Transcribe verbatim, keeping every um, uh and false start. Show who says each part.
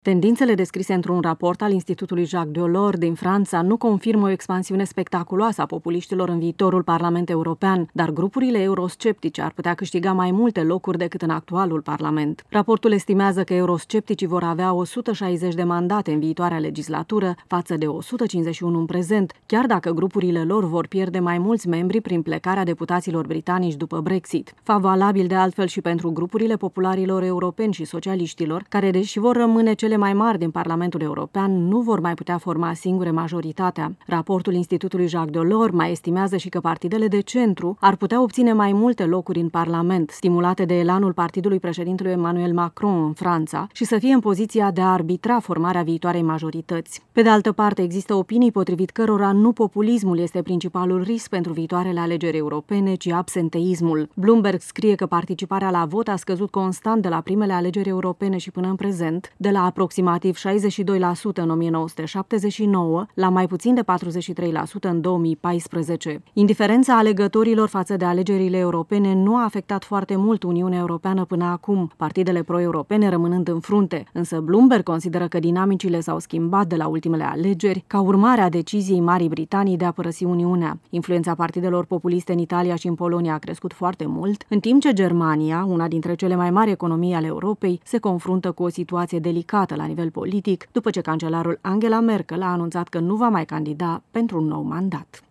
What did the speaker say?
Speaker 1: Tendințele descrise într-un raport al Institutului Jacques Delors din Franța nu confirmă o expansiune spectaculoasă a populiștilor în viitorul Parlament European, dar grupurile eurosceptice ar putea câștiga mai multe locuri decât în actualul Parlament. Raportul estimează că euroscepticii vor avea o sută șaizeci de mandate în viitoarea legislatură, față de o sută cincizeci și unu în prezent, chiar dacă grupurile lor vor pierde mai mulți membri prin plecarea deputaților britanici după Brexit. Favorabil de altfel și pentru grupurile popularilor europeni și socialiștilor, care, deși vor rămâne cele mai mari din Parlamentul European, nu vor mai putea forma singure majoritatea. Raportul Institutului Jacques Delors mai estimează și că partidele de centru ar putea obține mai multe locuri în Parlament, stimulate de elanul partidului președintelui Emmanuel Macron în Franța, și să fie în poziția de a arbitra formarea viitoarei majorități. Pe de altă parte, există opinii potrivit cărora nu populismul este principalul risc pentru viitoarele alegeri europene, ci absenteismul. Bloomberg scrie că participarea la vot a scăzut constant de la primele alegeri europene și până în prezent, de la aproximativ șaizeci și doi la sută în o mie nouă sute șaptezeci și nouă la mai puțin de patruzeci și trei la sută în două mii paisprezece. Indiferența alegătorilor față de alegerile europene nu a afectat foarte mult Uniunea Europeană până acum, partidele pro-europene rămânând în frunte, însă Bloomberg consideră că dinamicile s-au schimbat de la ultimele alegeri ca urmare a deciziei Marii Britanii de a părăsi Uniunea. Influența partidelor populiste în Italia și în Polonia a crescut foarte mult, în timp ce Germania, una dintre cele mai mari economii ale Europei, se confruntă cu o situație delicată la nivel politic, după ce cancelarul Angela Merkel a anunțat că nu va mai candida pentru un nou mandat.